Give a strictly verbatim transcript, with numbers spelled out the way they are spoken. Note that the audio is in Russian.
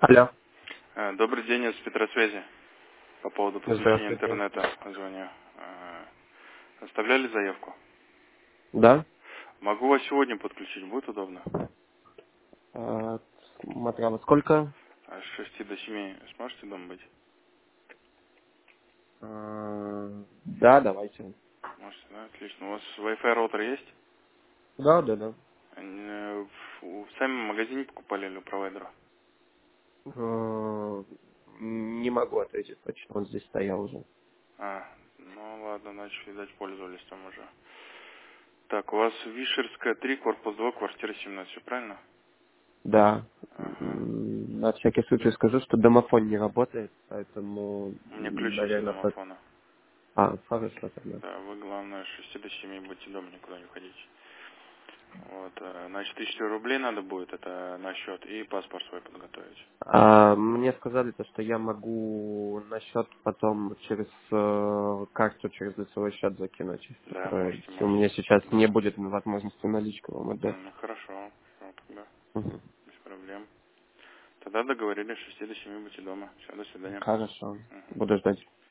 Алло. Э, Добрый день, я с Петросвязи. По поводу подключения Здравствуйте. интернета звоню. Э, Оставляли заявку? Да? Могу вас сегодня подключить, будет удобно? А, смотря во сколько? А С шести до семи сможете дома быть? А, да, давайте. Можете, да? Отлично. У вас Wi-Fi роутер есть? Да, да, да. Э, В в сами магазине покупали или у провайдера? А, не могу ответить точно, он здесь стоял уже. А, ну ладно, значит, видать, пользовались там уже. Так, у вас Вишерская три, корпус два, квартира семнадцать, все правильно? Да. Ага. М, На всякий случай скажу, что домофон не работает, поэтому, У меня ключ есть от наверное, под... домофона. А, хорошо тогда. Да, вы, главное, с шести до семи будьте дома, никуда не уходите. Вот, э, значит, тысячу рублей надо будет, это на счет, и паспорт свой подготовить. А, мне сказали, то, что я могу на счет потом через э, карту, через лицевой счет закинуть. Да, То можете, есть у меня можете. сейчас не будет возможности наличку вам отдать. М, Ну, хорошо, все, тогда, Мгм. без проблем. Тогда договорились, с шести до семи будьте дома. Все, до свидания. Хорошо. Мгм. Буду ждать.